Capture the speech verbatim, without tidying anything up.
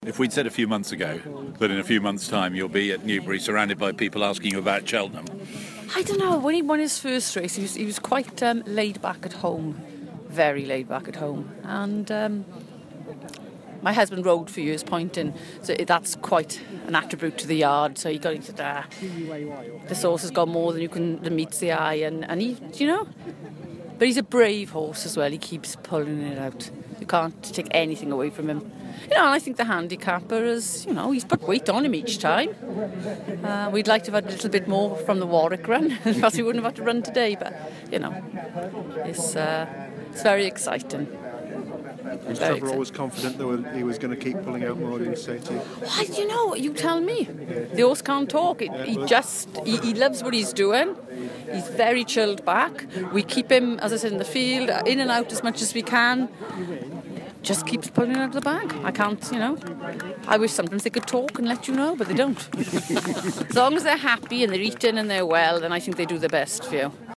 If we'd said a few months ago that in a few months' time you'll be at Newbury surrounded by people asking you about Cheltenham. I don't know, when he won his first race he was, he was quite um, laid back at home, very laid back at home, and um, my husband rode for years pointing, so that's quite an attribute to the yard, so he got into that. This horse has got more than you can than meets the eye, and, and he, you know, but he's a brave horse as well, he keeps pulling it out. You can't take anything away from him. You know, and I think the handicapper is, you know, he's put weight on him each time. Uh, we'd like to have had a little bit more from the Warwick run, because we wouldn't have had to run today, but, you know, it's, uh, it's very exciting. Was Trevor always confident that he was going to keep pulling out more, didn't say to you? Why, you know, you tell me. The horse can't talk. It, he just, he, he loves what he's doing. He's very chilled back. We keep him, as I said, in the field, in and out as much as we can. Just keeps pulling it out of the bag. I can't, you know. I wish sometimes they could talk and let you know, but they don't. As long as they're happy and they're eating and they're well, then I think they do their best for you.